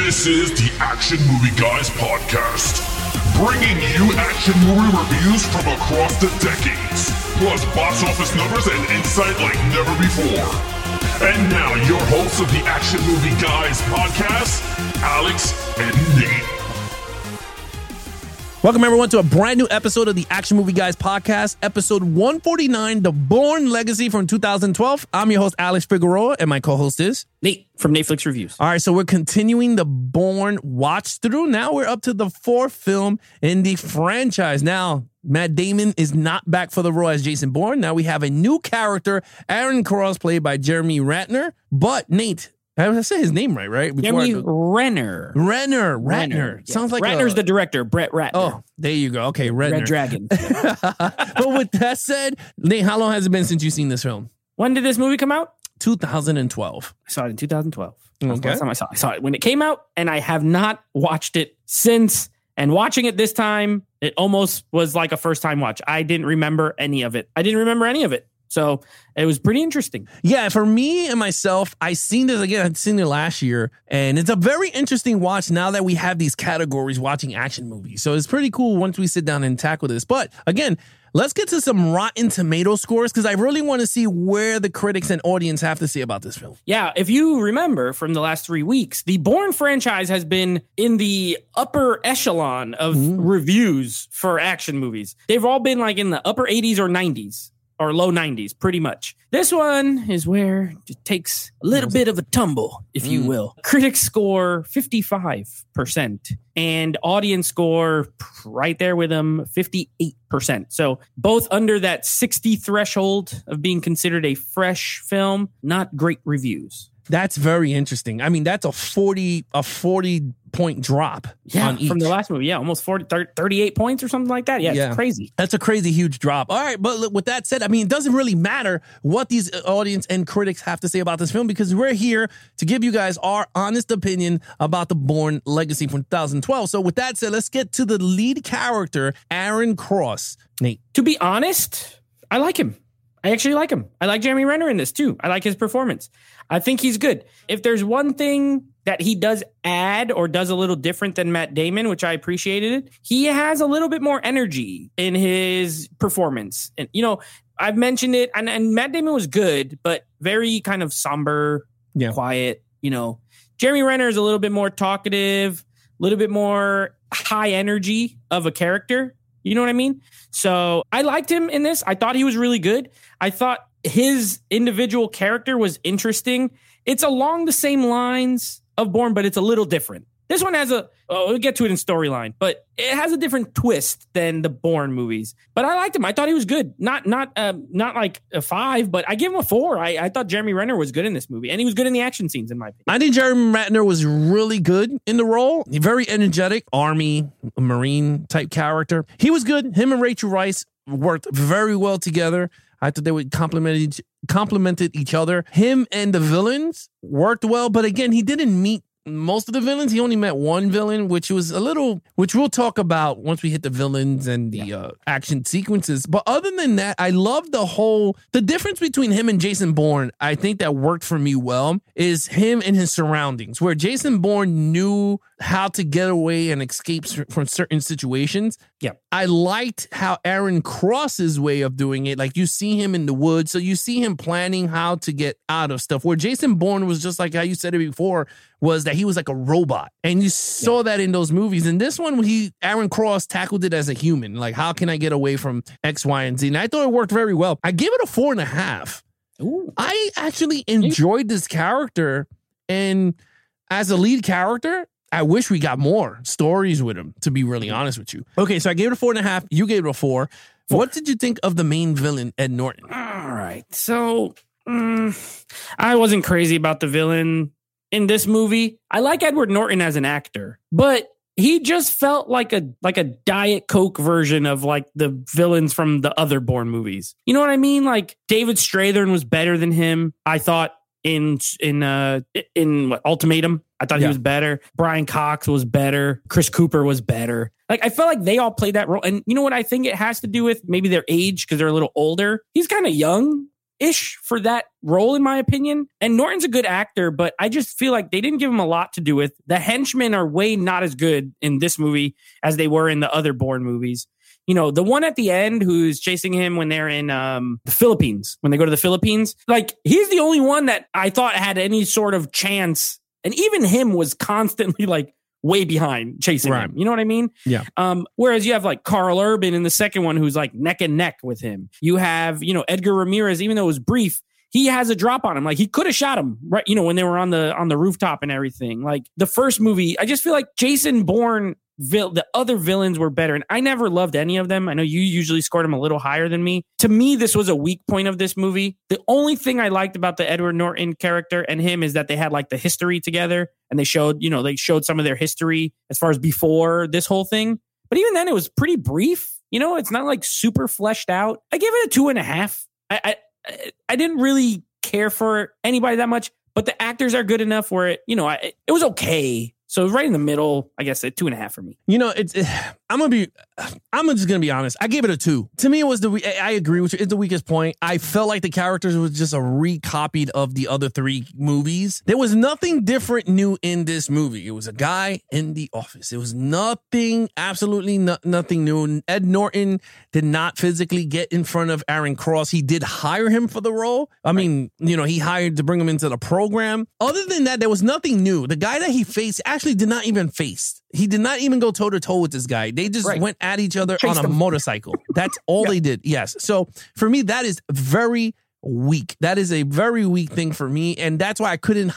This is the Action Movie Guys podcast, bringing you action movie reviews from across the decades, plus box office numbers and insight like never before. And now, your hosts of the Action Movie Guys podcast, Alex and Nate. Welcome, everyone, to a brand new episode of the Action Movie Guys podcast, episode 149, The Bourne Legacy from 2012. I'm your host, Alex Figueroa, and my co-host is Nate from Netflix Reviews. All right, so we're continuing the Bourne watch through. Now we're up to the fourth film in the franchise. Now, Matt Damon is not back for the role as Jason Bourne. Now we have a new character, Aaron Cross, played by Jeremy Renner. But Nate, I say his name right? Jeremy Renner. Renner. Sounds like Ratner's the director, Brett Ratner. Oh, there you go. Okay, Renner. Red Dragon. But with that said, Nate, how long has it been since you've seen this film? When did this movie come out? 2012. I saw it in 2012. Okay. That's the last time I saw it when it came out, and I have not watched it since. And watching it this time, it almost was like a first-time watch. I didn't remember any of it. So it was pretty interesting. Yeah, for me and myself, I seen this again. I'd seen it last year, and it's a very interesting watch now that we have these categories watching action movies. So it's pretty cool once we sit down and tackle this. But again, let's get to some Rotten Tomato scores because I really want to see where the critics and audience have to say about this film. Yeah, if you remember from the last 3 weeks, the Bourne franchise has been in the upper echelon of reviews for action movies. They've all been like in the upper 80s or 90s. Or low 90s, pretty much. This one is where it takes a little bit of a tumble, if you will. Critics score 55%, and audience score right there with them, 58%. So both under that 60 threshold of being considered a fresh film, not great reviews. That's very interesting. I mean, that's a 40 point drop on each. From the last movie. Yeah, almost 38 points or something like that. Yeah, it's crazy. That's a crazy huge drop. All right, but with that said, I mean, it doesn't really matter what these audience and critics have to say about this film because we're here to give you guys our honest opinion about the Bourne Legacy from 2012. So with that said, let's get to the lead character, Aaron Cross. Nate. To be honest, I like him. I actually like him. I like Jeremy Renner in this too. I like his performance. I think he's good. If there's one thing that he does add or does a little different than Matt Damon, which I appreciated, he has a little bit more energy in his performance. And, you know, I've mentioned it, and Matt Damon was good, but very kind of somber, quiet, you know. Jeremy Renner is a little bit more talkative, a little bit more high energy of a character. You know what I mean? So I liked him in this. I thought he was really good. I thought his individual character was interesting. It's along the same lines of Bourne, but it's a little different. This one has we'll get to it in storyline, but it has a different twist than the Bourne movies. But I liked him. I thought he was good. Not like a 5, but I give him a 4. I thought Jeremy Renner was good in this movie, and he was good in the action scenes, in my opinion. I think Jeremy Renner was really good in the role. Very energetic, Army, Marine type character. He was good. Him and Rachel Weisz worked very well together. I thought they would complemented each other. Him and the villains worked well, but again, he didn't meet most of the villains. He only met one villain, which we'll talk about once we hit the villains and the action sequences. But other than that, I love the difference between him and Jason Bourne. I think that worked for me well is him and his surroundings, where Jason Bourne knew how to get away and escape from certain situations. Yeah. I liked how Aaron Cross's way of doing it. Like you see him in the woods, so you see him planning how to get out of stuff. Where Jason Bourne was just like how you said it before, was that he was like a robot. And you saw that in those movies. And this one, Aaron Cross tackled it as a human. Like, how can I get away from X, Y, and Z? And I thought it worked very well. I give it a 4.5. Ooh. I actually enjoyed this character. And as a lead character, I wish we got more stories with him, to be really honest with you. Okay, so I gave it a 4.5. You gave it a 4. What did you think of the main villain, Ed Norton? All right. So I wasn't crazy about the villain in this movie. I like Edward Norton as an actor, but he just felt like a Diet Coke version of like the villains from the other Bourne movies. You know what I mean? Like David Strathairn was better than him, I thought, in Ultimatum. I thought he was better. Brian Cox was better. Chris Cooper was better. Like, I felt like they all played that role. And you know what I think it has to do with? Maybe their age, because they're a little older. He's kind of young enough-ish for that role, in my opinion. And Norton's a good actor, but I just feel like they didn't give him a lot to do with. The henchmen are way not as good in this movie as they were in the other Bourne movies. You know, the one at the end who's chasing him when they're in the Philippines, when they go to the Philippines, like, he's the only one that I thought had any sort of chance. And even him was constantly like way behind chasing him. You know what I mean? Yeah. Whereas you have like Carl Urban in the second one who's like neck and neck with him. You have, you know, Edgar Ramirez, even though it was brief, he has a drop on him. Like, he could have shot him, right? You know, when they were on the rooftop and everything. Like, the first movie, I just feel like Jason Bourne, the other villains were better. And I never loved any of them. I know you usually scored them a little higher than me. To me, this was a weak point of this movie. The only thing I liked about the Edward Norton character and him is that they had like the history together, and they showed some of their history as far as before this whole thing. But even then, it was pretty brief. You know, it's not like super fleshed out. I give it a 2.5. I didn't really care for anybody that much, but the actors are good enough where it was okay. So right in the middle, I guess, at 2.5 for me. You know, I'm just gonna be honest. I gave it a 2. To me, it was I agree with you. It's the weakest point. I felt like the characters was just a recopied of the other 3 movies. There was nothing different new in this movie. It was a guy in the office. It was nothing, absolutely nothing new. Ed Norton did not physically get in front of Aaron Cross. He did hire him for the role. I mean, you know, he hired to bring him into the program. Other than that, there was nothing new. The guy that he faced actually did not even face. He did not even go toe to toe with this guy. They just went at each other on a motorcycle. That's all they did. Yes. So for me, that is very weak. That is a very weak thing for me. And that's why I couldn't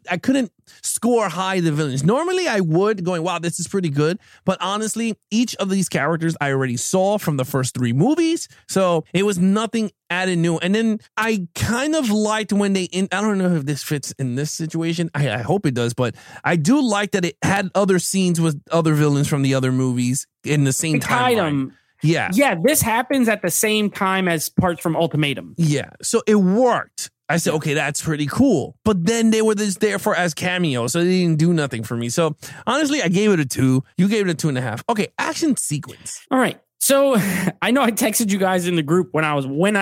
score high the villains. Normally I would, going, wow, this is pretty good. But honestly, each of these characters I already saw from the first 3 movies. So it was nothing added new. And then I kind of liked when I don't know if this fits in this situation. I hope it does, but I do like that it had other scenes with other villains from the other movies in the same time. Yeah. Yeah, this happens at the same time as parts from Ultimatum. Yeah. So it worked. I said, okay, that's pretty cool. But then they were just there as cameos, so they didn't do nothing for me. So honestly, I gave it a 2. You gave it a 2.5. Okay, action sequence. All right. So I know I texted you guys in the group when I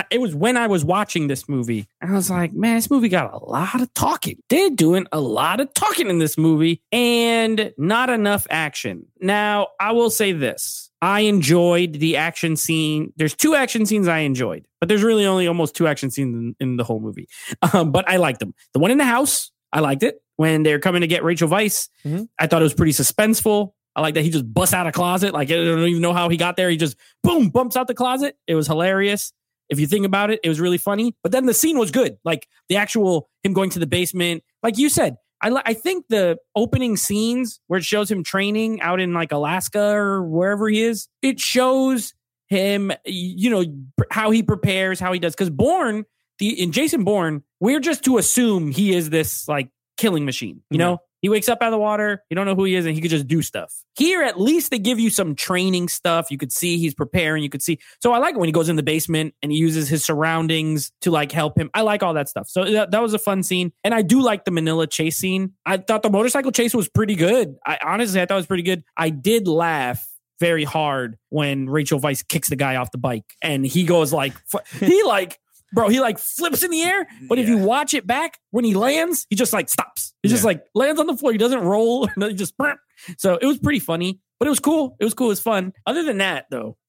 was watching this movie. And I was like, man, this movie got a lot of talking. They're doing a lot of talking in this movie and not enough action. Now, I will say this. I enjoyed the action scene. There's 2 action scenes I enjoyed, but there's really only almost 2 action scenes in the whole movie. But I liked them. The one in the house, I liked it. When they're coming to get Rachel Weisz, I thought it was pretty suspenseful. I like that he just busts out a closet. Like, I don't even know how he got there. He just, boom, bumps out the closet. It was hilarious. If you think about it, it was really funny. But then the scene was good. Like, the actual him going to the basement. Like you said, I think the opening scenes where it shows him training out in like Alaska or wherever he is, it shows him, you know, how he prepares, how he does. Because in Jason Bourne, we're just to assume he is this like killing machine, you know? He wakes up out of the water. You don't know who he is, and he could just do stuff. Here, at least they give you some training stuff. You could see he's preparing. You could see. So I like it when he goes in the basement and he uses his surroundings to like help him. I like all that stuff. So that was a fun scene. And I do like the Manila chase scene. I thought the motorcycle chase was pretty good. I thought it was pretty good. I did laugh very hard when Rachel Weisz kicks the guy off the bike and he goes like, he like flips in the air, but if you watch it back, when he lands, he just like stops. He just like lands on the floor. He doesn't roll. He just, so it was pretty funny, but it was cool. It was fun. Other than that, though,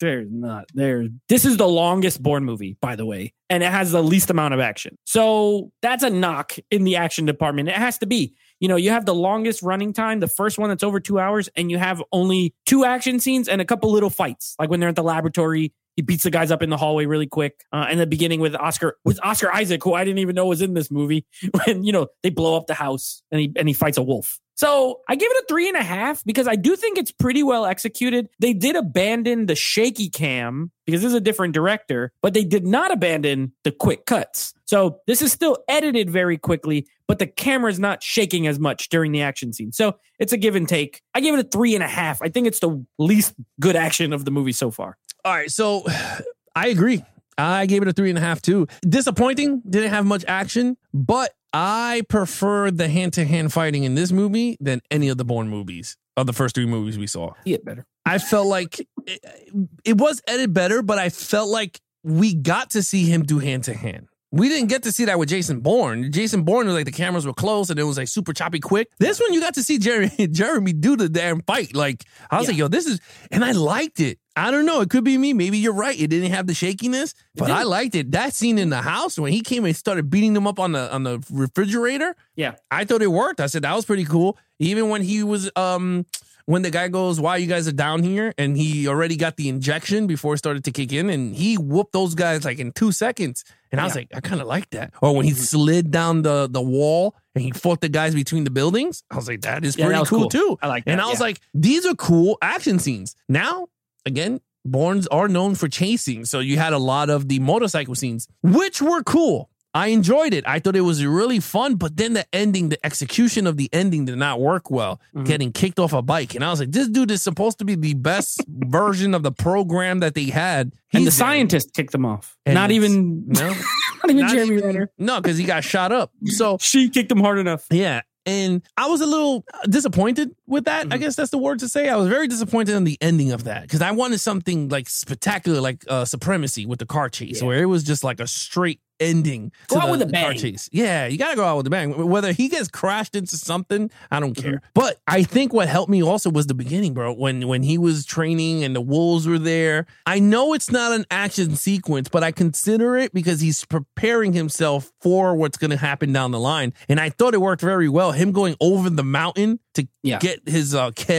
this is the longest Bourne movie, by the way, and it has the least amount of action. So that's a knock in the action department. It has to be. You know, you have the longest running time, the first one that's over 2 hours, and you have only 2 action scenes and a couple little fights, like when they're at the laboratory. He beats the guys up in the hallway really quick. In the beginning with Oscar Isaac, who I didn't even know was in this movie, when, you know, they blow up the house and he fights a wolf. So I give it a 3.5 because I do think it's pretty well executed. They did abandon the shaky cam because this is a different director, but they did not abandon the quick cuts. So this is still edited very quickly, but the camera's not shaking as much during the action scene. So it's a give and take. I give it a 3.5. I think it's the least good action of the movie so far. All right, so I agree. I gave it a 3.5 too. Disappointing, didn't have much action, but I prefer the hand-to-hand fighting in this movie than any of the Bourne movies, of the first 3 movies we saw. Yeah, better. I felt like it was edited better, but I felt like we got to see him do hand-to-hand. We didn't get to see that with Jason Bourne. Jason Bourne was like the cameras were close and it was like super choppy quick. This one you got to see Jeremy do the damn fight. Like I was like, yo, this is, and I liked it. I don't know. It could be me. Maybe you're right. It didn't have the shakiness, but I liked it. That scene in the house when he came and started beating them up on the refrigerator. Yeah, I thought it worked. I said that was pretty cool. Even when he was when the guy goes, why you guys are down here? And he already got the injection before it started to kick in. And he whooped those guys like in 2 seconds. And I was like, I kind of like that. Or when he slid down the wall and he fought the guys between the buildings. I was like, that is pretty cool too. I like that. And I was like, these are cool action scenes. Now, again, Bournes are known for chasing. So you had a lot of the motorcycle scenes, which were cool. I enjoyed it. I thought it was really fun, but then the ending, the execution of the ending did not work well, getting kicked off a bike. And I was like, this dude is supposed to be the best version of the program that they had. And the scientist kicked them off. Not even Jeremy Renner. No, because he got shot up. So she kicked him hard enough. Yeah. And I was a little disappointed with that. I guess that's the word to say. I was very disappointed in the ending of that because I wanted something like spectacular, like Supremacy with the car chase, where it was just like a straight ending. Go out with a bang. Car chase. Yeah, you got to go out with a bang. Whether he gets crashed into something, I don't care. But I think what helped me also was the beginning, bro. When he was training and the wolves were there. I know it's not an action sequence, but I consider it because he's preparing himself for what's going to happen down the line. And I thought it worked very well. Him going over the mountain to get his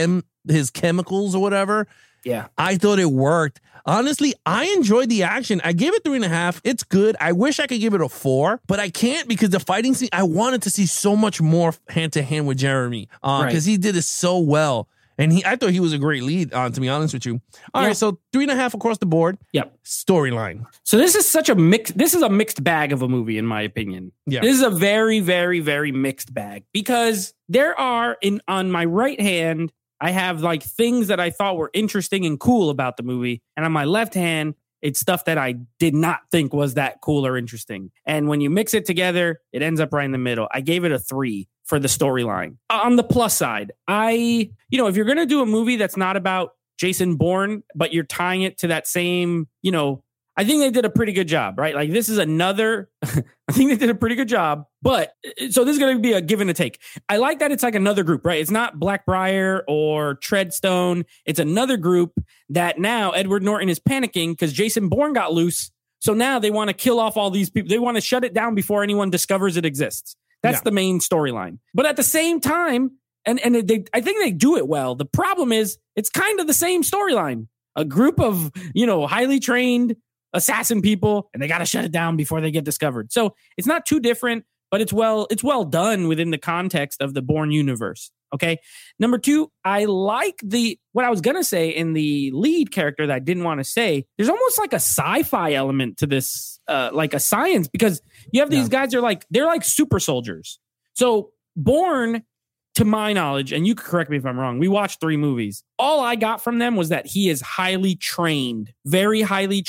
chemicals or whatever. Yeah. I thought it worked. Honestly, I enjoyed the action. I gave it 3.5. It's good. I wish I could give it a 4, but I can't because the fighting scene, I wanted to see so much more hand to hand with Jeremy because he did it so well. And I thought he was a great lead, to be honest with you. All right, so 3.5 across the board. Yep. Storyline. So this is such a mixed bag of a movie, in my opinion. Yeah. This is a very, very, very mixed bag because there are on my right hand, I have like things that I thought were interesting and cool about the movie. And on my left hand, it's stuff that I did not think was that cool or interesting. And when you mix it together, it ends up right in the middle. I gave it a 3 for the storyline. On the plus side, if you're going to do a movie that's not about Jason Bourne, but you're tying it to that same, I think they did a pretty good job, right? Like this is another, I think they did a pretty good job, but so this is going to be a give and a take. I like that it's like another group, right? It's not Blackbriar or Treadstone. It's another group that now Edward Norton is panicking because Jason Bourne got loose. So now they want to kill off all these people. They want to shut it down before anyone discovers it exists. That's the main storyline. But at the same time, I think they do it well. The problem is it's kind of the same storyline. A group of, highly trained assassin people, and they got to shut it down before they get discovered. So it's not too different, but it's well done within the context of the Bourne universe. Okay. Number 2, I like what I was going to say in the lead character that I didn't want to say. There's almost like a sci-fi element to this, like a science, because you have these guys, they're like super soldiers. So Bourne, to my knowledge, and you can correct me if I'm wrong, we watched 3 movies. All I got from them was that he is highly trained, very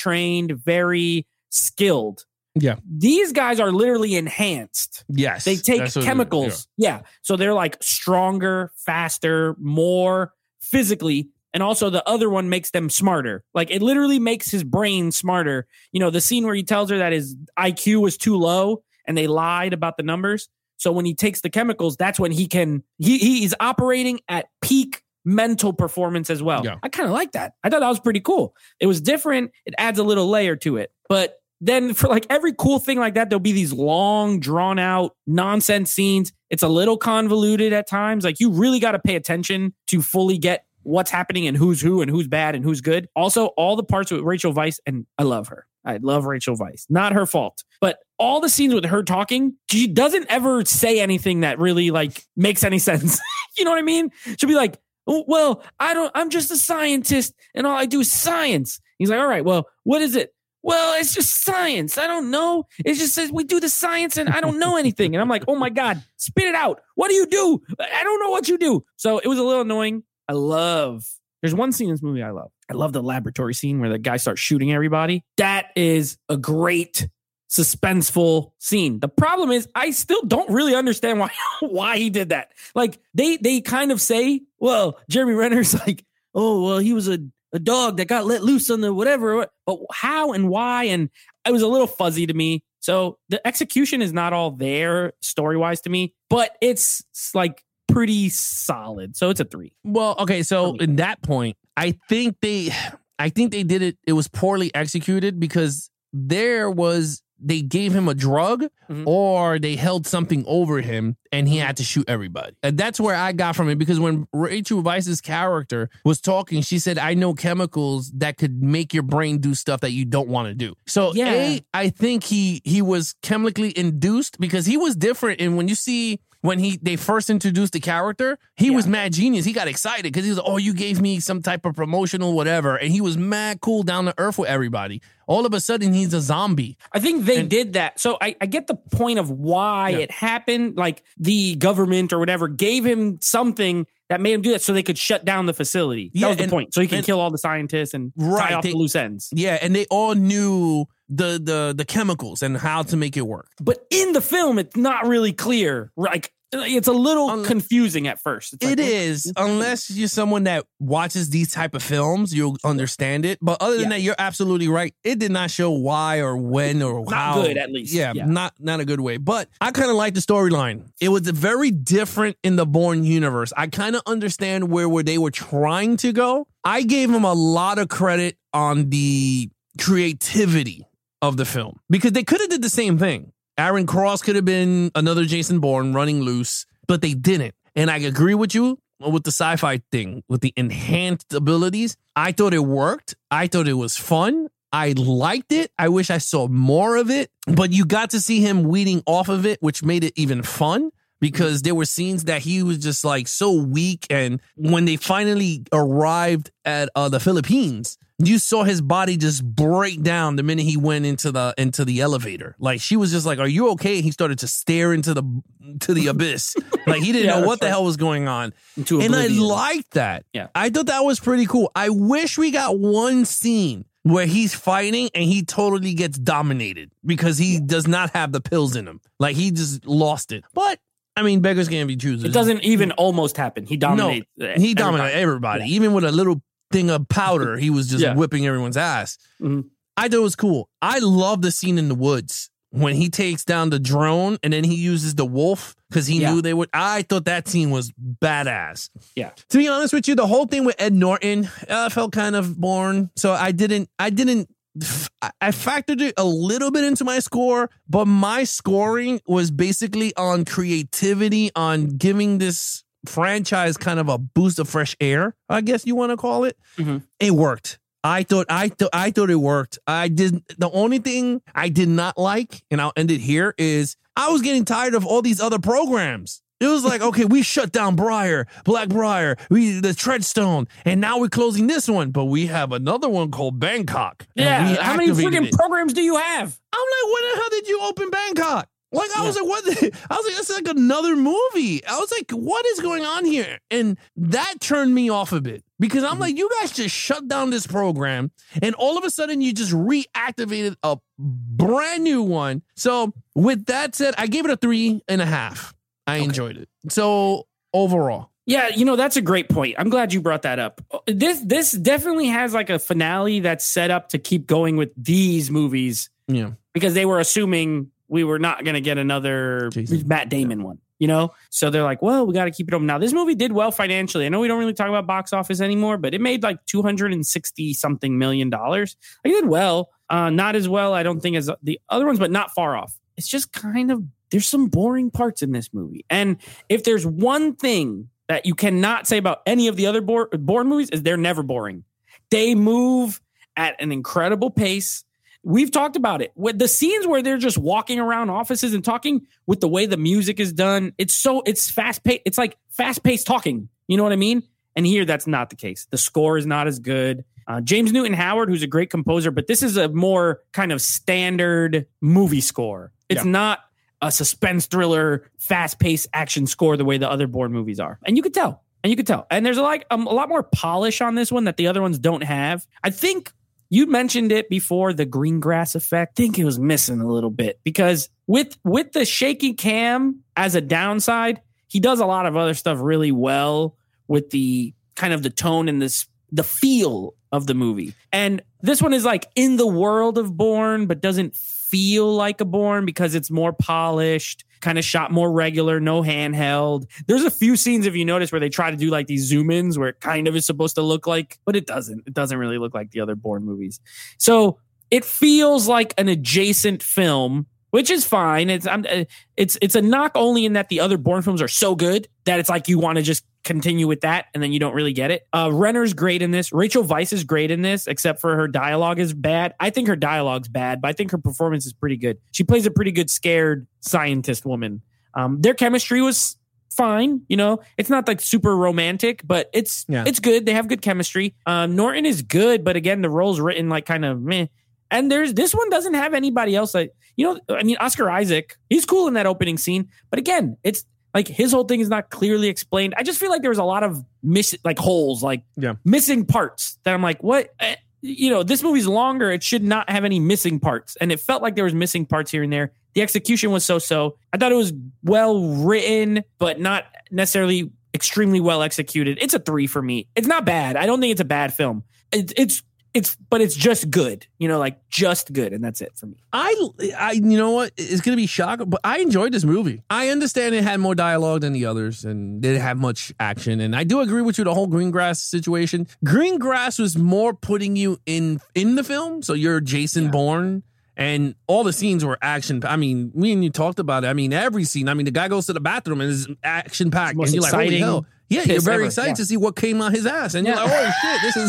skilled. Yeah. These guys are literally enhanced. Yes. They take chemicals. Yeah. So they're like stronger, faster, more physically. And also the other one makes them smarter. Like it literally makes his brain smarter. The scene where he tells her that his IQ was too low and they lied about the numbers. So when he takes the chemicals, that's when he's operating at peak mental performance as well. Yeah. I kind of like that. I thought that was pretty cool. It was different. It adds a little layer to it. But then for like every cool thing like that, there'll be these long, drawn out nonsense scenes. It's a little convoluted at times. Like you really got to pay attention to fully get what's happening and who's who and who's bad and who's good. Also, all the parts with Rachel Weisz, and I love her. I love Rachel Weisz. Not her fault. But all the scenes with her talking, she doesn't ever say anything that really like makes any sense. You know what I mean? She'll be like, oh, well, I'm just a scientist and all I do is science. He's like, all right, well, what is it? Well, it's just science. I don't know. It just says we do the science and I don't know anything. And I'm like, oh my God, spit it out. What do you do? I don't know what you do. So it was a little annoying. There's one scene in this movie I love. I love the laboratory scene where the guy starts shooting everybody. That is a great suspenseful scene. The problem is I still don't really understand why he did that. Like they kind of say, well, Jeremy Renner's like, oh, well, he was a dog that got let loose on the whatever, but how and why? And it was a little fuzzy to me. So the execution is not all there story-wise to me, but it's like pretty solid. So it's a 3. Well, okay, so in that point, I think they did it. It was poorly executed because they gave him a drug or they held something over him and he had to shoot everybody. And that's where I got from it, because when Rachel Weisz's character was talking, she said, I know chemicals that could make your brain do stuff that you don't want to do. So I think he was chemically induced, because he was different. And when you see when they first introduced the character, he was mad genius. He got excited because he was like, oh, you gave me some type of promotional whatever. And he was mad cool, down to earth with everybody. All of a sudden, he's a zombie. I think they did that. So I get the point of why it happened. Like the government or whatever gave him something that made him do that so they could shut down the facility. That was the point. So he can kill all the scientists and tie off the loose ends. Yeah, and they all knew the chemicals and how to make it work. But in the film, it's not really clear. Like, it's a little confusing at first. It's it is, unless you're someone that watches these type of films, you'll understand it. But other than that, you're absolutely right. It did not show why or when or how. Not good, at least. Yeah. Not a good way. But I kind of like the storyline. It was very different in the Bourne universe. I kind of understand where they were trying to go. I gave them a lot of credit on the creativity of the film, because they could have did the same thing. Aaron Cross could have been another Jason Bourne running loose, but they didn't. And I agree with you with the sci-fi thing, with the enhanced abilities. I thought it worked. I thought it was fun. I liked it. I wish I saw more of it, but you got to see him weeding off of it, which made it even fun, because there were scenes that he was just like so weak. And when they finally arrived at the Philippines, you saw his body just break down the minute he went into the elevator. Like, she was just like, "Are you okay?" He started to stare into the abyss. Like, he didn't know what the hell was going on. And I liked that. Yeah. I thought that was pretty cool. I wish we got one scene where he's fighting and he totally gets dominated because he does not have the pills in him. Like, he just lost it. But I mean, beggars can't be choosers. It doesn't even almost happen. He dominates. No, he dominated everybody. Yeah. Even with a little thing of powder, he was just whipping everyone's ass. Mm-hmm. I thought it was cool. I love the scene in the woods when he takes down the drone and then he uses the wolf because he knew they would. I thought that scene was badass. Yeah. To be honest with you, the whole thing with Ed Norton felt kind of boring. So I factored it a little bit into my score, but my scoring was basically on creativity, on giving this franchise kind of a boost of fresh air, I guess you want to call it. Mm-hmm. It worked. I thought it worked. The only thing I did not like, and I'll end it here, is I was getting tired of all these other programs. It was like, okay, we shut down Black Briar, the Treadstone, and now we're closing this one, but we have another one called Bangkok. Yeah, how many freaking programs do you have? I'm like, when the hell did you open Bangkok? Like, I was like, what? I was like, it's like another movie. I was like, what is going on here? And that turned me off a bit, because I'm like, you guys just shut down this program and all of a sudden you just reactivated a brand new one. So with that said, I gave it a 3.5. I enjoyed it. So overall. Yeah, that's a great point. I'm glad you brought that up. This definitely has like a finale that's set up to keep going with these movies. Yeah. Because they were assuming we were not going to get another Matt Damon one, So they're like, well, we got to keep it open. Now, this movie did well financially. I know we don't really talk about box office anymore, but it made like $260-something million. Like, it did well. Not as well, I don't think, as the other ones, but not far off. It's just kind of, there's some boring parts in this movie. And if there's one thing that you cannot say about any of the other Bourne movies, is they're never boring. They move at an incredible pace. We've talked about it. With the scenes where they're just walking around offices and talking, with the way the music is done, it's fast paced. It's like fast paced talking. You know what I mean? And here, that's not the case. The score is not as good. James Newton Howard, who's a great composer, but this is a more kind of standard movie score. It's not a suspense thriller, fast paced action score the way the other Bourne movies are. And you could tell. And there's a lot more polish on this one that the other ones don't have. I think you mentioned it before, the green grass effect. I think it was missing a little bit, because with the shaky cam as a downside, he does a lot of other stuff really well with the kind of the tone and the feel of the movie. And this one is like in the world of Bourne, but doesn't feel like a Bourne because it's more polished, kind of shot more regular, no handheld. There's a few scenes, if you notice, where they try to do like these zoom ins where it kind of is supposed to look like, but it doesn't. It doesn't really look like the other Bourne movies. So it feels like an adjacent film, which is fine. It's a knock only in that the other Bourne films are so good that it's like you want to just continue with that and then you don't really get it. Renner's great in this. Rachel Weisz is great in this, except for her dialogue is bad. I think her dialogue's bad, but I think her performance is pretty good. She plays a pretty good scared scientist woman. Their chemistry was fine. You know, it's not like super romantic, but it's good. They have good chemistry. Norton is good, but again, the role's written like kind of meh. And this one doesn't have anybody else. Like, you know, I mean, Oscar Isaac, he's cool in that opening scene. But again, it's like his whole thing is not clearly explained. I just feel like there was a lot of holes, missing parts that I'm like, what? You know, this movie's longer. It should not have any missing parts. And it felt like there was missing parts here and there. The execution was so-so. I thought it was well written, but not necessarily extremely well executed. It's a 3 for me. It's not bad. I don't think it's a bad film. But it's just good, you know, like just good. And that's it for me. I you know what? It's going to be shocking, but I enjoyed this movie. I understand it had more dialogue than the others and didn't have much action. And I do agree with you, the whole Greengrass situation. Greengrass was more putting you in the film. So you're Jason Bourne. And all the scenes were action. I mean, me and you talked about it. I mean, every scene. I mean, the guy goes to the bathroom and is action packed. And you're like, holy hell. Yeah, you're very excited to see what came out his ass. And you're like, oh, shit, this is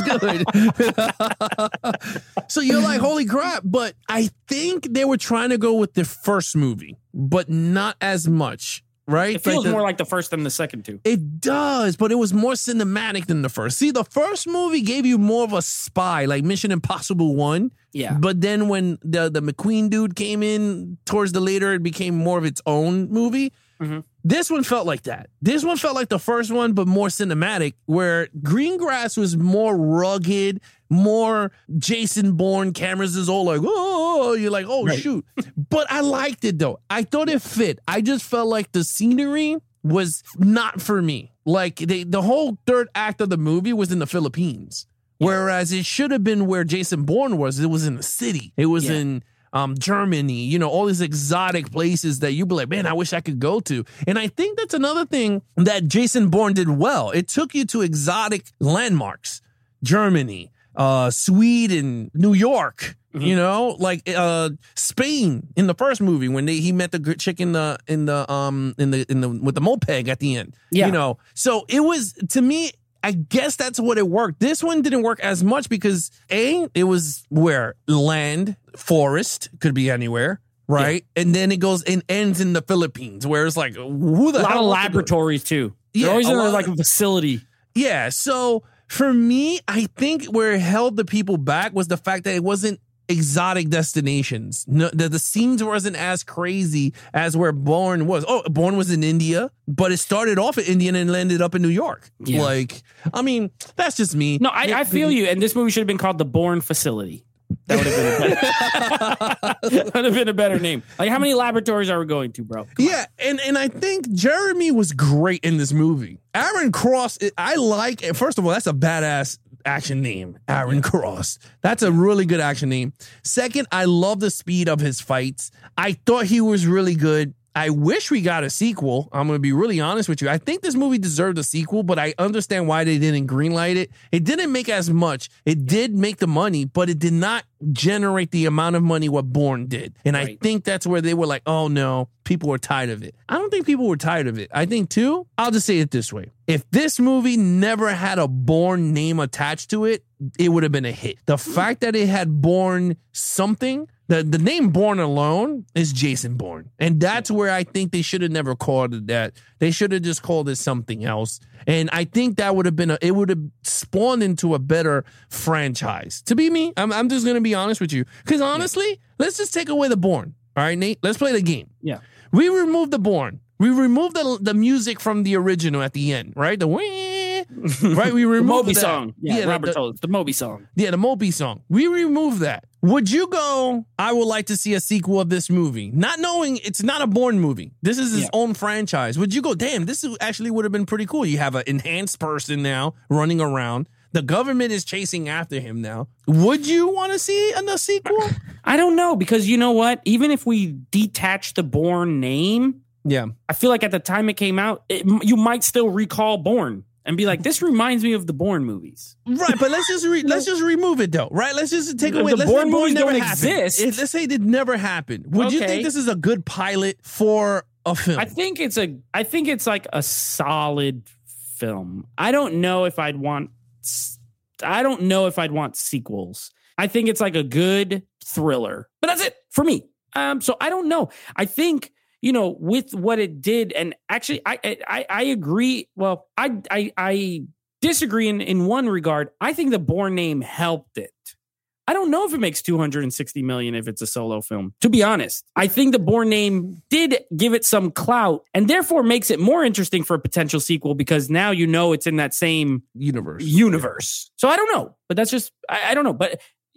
good. So you're like, holy crap. But I think they were trying to go with the first movie, but not as much. Right? It feels more like the first than the second two. It does, but it was more cinematic than the first. See, the first movie gave you more of a spy, like Mission Impossible 1. Yeah. But then when the McQueen dude came in towards the later, it became more of its own movie. Mm-hmm. This one felt like that. This one felt like the first one, but more cinematic, where Greengrass was more rugged, more Jason Bourne. Cameras is all like, oh, you're like, oh, right. Shoot. But I liked it, though. I thought it fit. I just felt like the scenery was not for me. Like the whole third act of the movie was in the Philippines, whereas it should have been where Jason Bourne was. It was in the city. It was in Germany, you know, all these exotic places that you'd be like, man, I wish I could go to. And I think that's another thing that Jason Bourne did well. It took you to exotic landmarks, Germany, Sweden, New York, you know, like Spain in the first movie when he met the chick with the moped at the end. Yeah. You know, so it was, to me, I guess that's what it worked. This one didn't work as much because it was where land, forest, could be anywhere, right? Yeah. And then it goes and ends in the Philippines, where it's like, who the hell? A lot of laboratories too. They're always in like a facility. Yeah. So for me, I think where it held the people back was the fact that it wasn't exotic destinations. No, the scenes wasn't as crazy as where Bourne was. Oh, Bourne was in India, but it started off in India and landed up in New York. Yeah. Like, I mean, that's just me. No, I feel you. And this movie should have been called The Bourne Facility. That would have been a better name. Like, how many laboratories are we going to, bro? Come on. and I think Jeremy was great in this movie. Aaron Cross, I like. First of all, that's a badass action name, Aaron Cross. That's a really good action name. Second, I love the speed of his fights. I thought he was really good. I wish we got a sequel. I'm going to be really honest with you. I think this movie deserved a sequel, but I understand why they didn't greenlight it. It didn't make as much. It did make the money, but it did not generate the amount of money what Bourne did. And I think that's where they were like, oh no, people were tired of it. I don't think people were tired of it. I think too, I'll just say it this way. If this movie never had a Bourne name attached to it, it would have been a hit. The fact that it had Bourne something, the name Bourne alone is Jason Bourne. And that's where I think they should have never called it that. They should have just called it something else. And I think that would have been it would have spawned into a better franchise. To be me, I'm just going to be honest with you. Because honestly, let's just take away the Bourne. All right, Nate, let's play the game. Yeah. We removed the Bourne. We removed the music from the original at the end, right? The right? We removed the Moby song. Yeah, Robert told us. The Moby song. Yeah, the Moby song. We removed that. Would you go, I would like to see a sequel of this movie, not knowing it's not a Bourne movie. This is his own franchise. Would you go, damn, this actually would have been pretty cool. You have an enhanced person now running around. The government is chasing after him now. Would you want to see a sequel? I don't know, because you know what? Even if we detach the Bourne name, Yeah. I feel like at the time it came out, you might still recall Bourne and be like, this reminds me of the Bourne movies. Right, but let's just remove it though, right? Let's just take away. The Let's Bourne say movies never don't happened. exist. Let's say it never happened. Would you Okay. think this is a good pilot for a film? I think it's like a solid film. I don't know if I'd want sequels. I think it's like a good thriller, but that's it for me. So I don't know. I think, with what it did, and actually I agree. Well, I disagree in one regard. I think the Bourne name helped it. I don't know if it makes $260 million if it's a solo film. To be honest, I think the Bourne name did give it some clout, and therefore makes it more interesting for a potential sequel, because now it's in that same universe. So I don't know, but that's just I don't know, but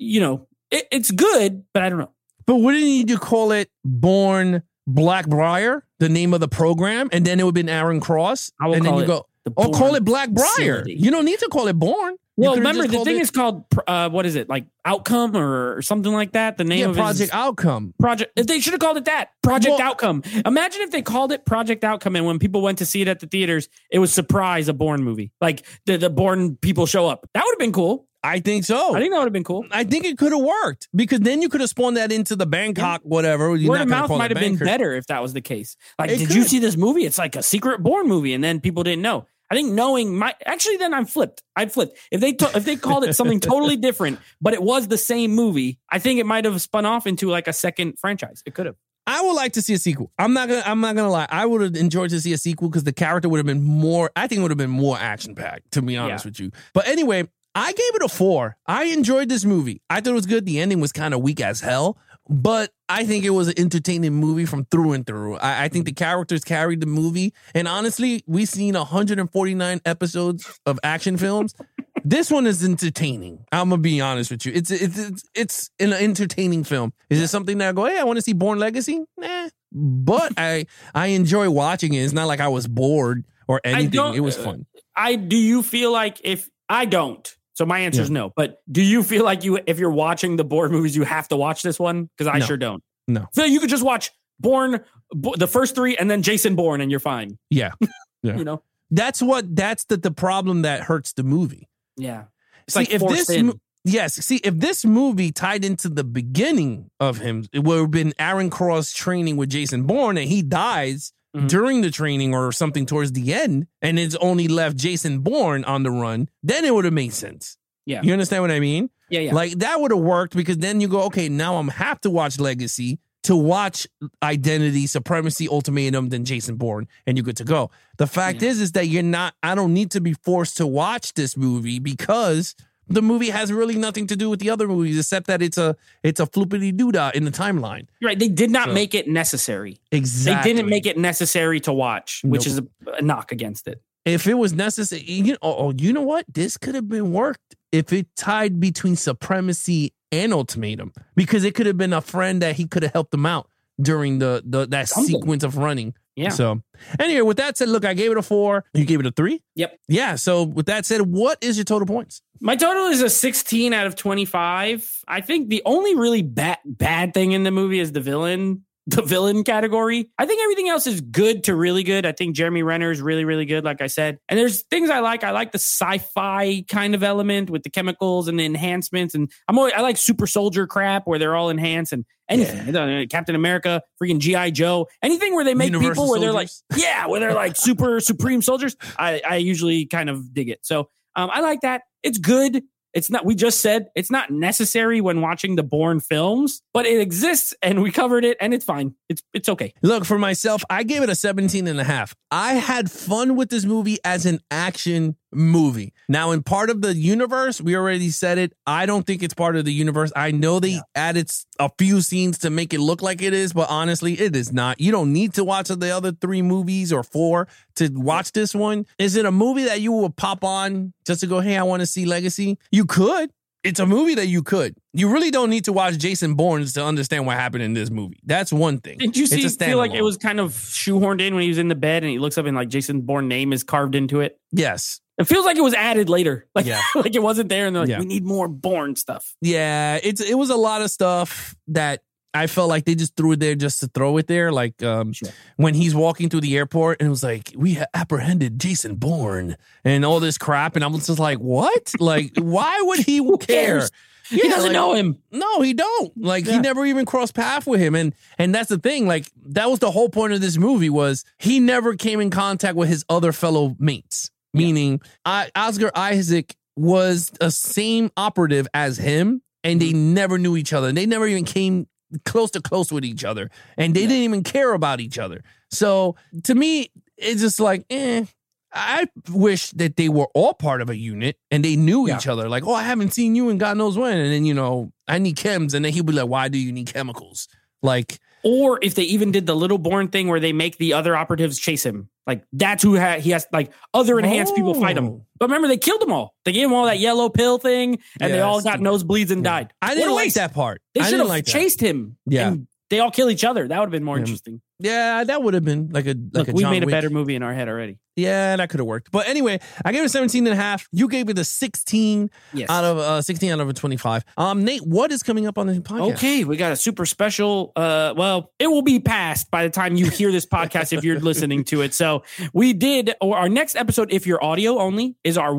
it's good, but I don't know. But wouldn't you call it Bourne Blackbriar, the name of the program, and then it would have been Aaron Cross, I will and then call you it go, the or call Bourne it Blackbriar. facility. You don't need to call it Bourne. Well, remember, the thing is called, what is it, like Outcome or something like that? The name of Project Outcome. They should have called it that. Project Outcome. Imagine if they called it Project Outcome, and when people went to see it at the theaters, it was surprise a Bourne movie. Like the Bourne people show up. That would have been cool. I think so. I think that would have been cool. I think it could have worked, because then you could have spawned that into the Bangkok, whatever. Word of mouth might have been better if that was the case. Like, did you see this movie? It's like a secret Bourne movie, and then people didn't know. I think knowing then I'm flipped. I'd flip if they called it something totally different, but it was the same movie. I think it might have spun off into like a second franchise. It could have. I would like to see a sequel. I'm not gonna lie. I would have enjoyed to see a sequel, because the character would have been more. I think it would have been more action packed, to be honest with you. But anyway, I gave it a 4. I enjoyed this movie. I thought it was good. The ending was kind of weak as hell, but I think it was an entertaining movie from through and through. I think the characters carried the movie. And honestly, we've seen 149 episodes of action films. This one is entertaining. I'm going to be honest with you. It's an entertaining film. Is it something that I go, hey, I want to see Bourne Legacy? Nah. But I enjoy watching it. It's not like I was bored or anything. It was fun. Do you feel like I don't? So my answer is no. But do you feel like if you're watching the Bourne movies, you have to watch this one? Because I sure don't. No. So you could just watch Bourne, the first 3, and then Jason Bourne, and you're fine. Yeah. That's the problem that hurts the movie. Yeah. It's like if this movie tied into the beginning of him, it would have been Aaron Cross training with Jason Bourne, and he dies during the training or something towards the end, and it's only left Jason Bourne on the run, then it would have made sense. Yeah. You understand what I mean? Yeah. Like, that would have worked, because then you go, okay, now I'm have to watch Legacy to watch Identity, Supremacy, Ultimatum, then Jason Bourne, and you're good to go. The fact is that I don't need to be forced to watch this movie, because the movie has really nothing to do with the other movies, except that it's a floopity doodah in the timeline. Right. They did not make it necessary. Exactly. They didn't make it necessary to watch, which is a knock against it. If it was necessary, you know what? This could have been worked if it tied between Supremacy and Ultimatum, because it could have been a friend that he could have helped him out during that sequence of running. Yeah. So anyway, with that said, look, I gave it a 4. You gave it a 3? Yep. Yeah. So with that said, what is your total points? My total is a 16 out of 25. I think the only really bad thing in the movie is the villain category. I think everything else is good to really good. I think Jeremy Renner is really, really good, like I said. And there's things I like. I like the sci-fi kind of element with the chemicals and the enhancements. And I like super soldier crap where they're all enhanced and anything. Yeah. Captain America, freaking G.I. Joe, anything where they make Universal people where soldiers. where they're like super supreme soldiers. I usually kind of dig it. So I like that. It's good. We just said it's not necessary when watching the Bourne films, but it exists and we covered it and it's fine. It's okay. Look, for myself, I gave it a 17.5. I had fun with this movie as an action movie. Now, in part of the universe, we already said it. I don't think it's part of the universe. I know they added a few scenes to make it look like it is, but honestly, it is not. You don't need to watch the other 3 movies or 4 to watch this one. Is it a movie that you will pop on just to go, hey, I want to see Legacy? You could. It's a movie that you could. You really don't need to watch Jason Bourne to understand what happened in this movie. That's one thing. Did you feel like it was kind of shoehorned in when he was in the bed and he looks up and like Jason Bourne name is carved into it? Yes. It feels like it was added later. Like, Yeah. like it wasn't there. And they're like, Yeah. we need more Bourne stuff. Yeah, it was a lot of stuff that I felt like they just threw it there just to throw it there. Like when he's walking through the airport and it was like, we apprehended Jason Bourne and all this crap. And I was just like, what? Like, why would he care? cares? He doesn't know him. No, he don't. Like he never even crossed paths with him. And that's the thing. Like that was the whole point of this movie was he never came in contact with his other fellow mates. Meaning Oscar Isaac was a same operative as him and they never knew each other. They never even came close with each other and they didn't even care about each other. So to me, it's just like, I wish that they were all part of a unit and they knew each other. Like, oh, I haven't seen you in God knows when. And then, you know, I need chems. And then he'd be like, why do you need chemicals? Like, or if they even did the little Bourne thing where they make the other operatives chase him. Like that's who he has, like other enhanced people fight him. But remember, they killed them all. They gave them all that yellow pill thing and they all got nosebleeds and died. I didn't like that part. They should have like chased him. Yeah. And they all kill each other. That would have been more interesting. Yeah, that would have been like a Look, we John made a Wick. better movie in our head already. Yeah, that could have worked. But anyway, I gave it a 17.5. You gave it a 16 Yes. out of 16 out of a 25. Nate, what is coming up on the podcast? Okay, we got a super special. Well, it will be past by the time you hear this podcast if you're listening to it. So we did, or our next episode, if you're audio only, is our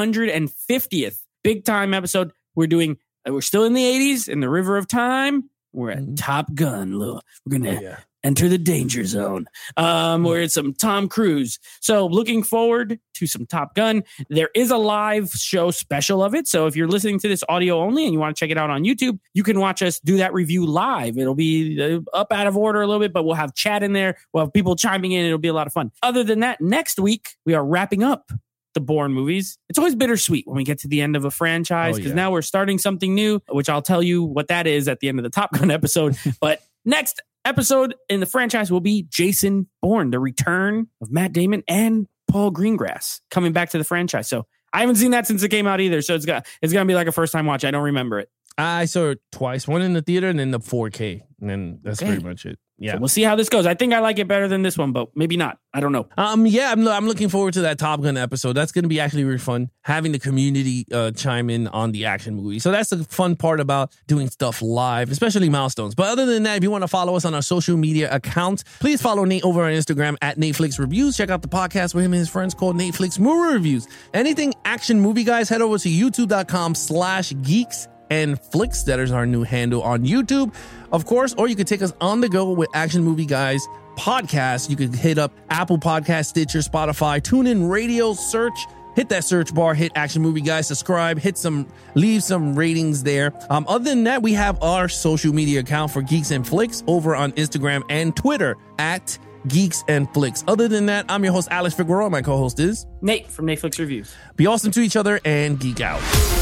150th big time episode. We're still in the 80s in the River of Time. We're at Top Gun. We're gonna enter the danger zone. We're at some Tom Cruise. So looking forward to some Top Gun. There is a live show special of it. So if you're listening to this audio only and you want to check it out on YouTube, you can watch us do that review live. It'll be up out of order a little bit, but we'll have chat in there. We'll have people chiming in. It'll be a lot of fun. Other than that, next week, we are wrapping up the Bourne movies. It's always bittersweet when we get to the end of a franchise because now we're starting something new, which I'll tell you what that is at the end of the Top Gun episode. But next episode in the franchise will be Jason Bourne, the return of Matt Damon and Paul Greengrass coming back to the franchise. So I haven't seen that since it came out either. So it's gonna be like a first time watch. I don't remember it. I saw it twice, one in the theater and then the 4K. And then that's pretty much it. Yeah. So we'll see how this goes. I think I like it better than this one, but maybe not. I don't know. Yeah, I'm looking forward to that Top Gun episode. That's going to be actually really fun, having the community chime in on the action movie. So that's the fun part about doing stuff live, especially milestones. But other than that, if you want to follow us on our social media accounts, please follow Nate over on Instagram at Netflix Reviews. Check out the podcast with him and his friends called Netflix Movie Reviews. Anything action movie, guys, head over to youtube.com/geeks and flicks. That is our new handle on YouTube, of course, or you could take us on the go with Action Movie Guys podcast. You could hit up Apple Podcast, Stitcher, Spotify, TuneIn Radio, search, hit that search bar, hit Action Movie Guys, subscribe, leave some ratings there. Other than that, we have our social media account for Geeks and Flicks over on Instagram and Twitter at Geeks and Flicks. Other than that, I'm your host, Alex Figueroa. My co-host is Nate from Netflix Reviews. Be awesome to each other and geek out.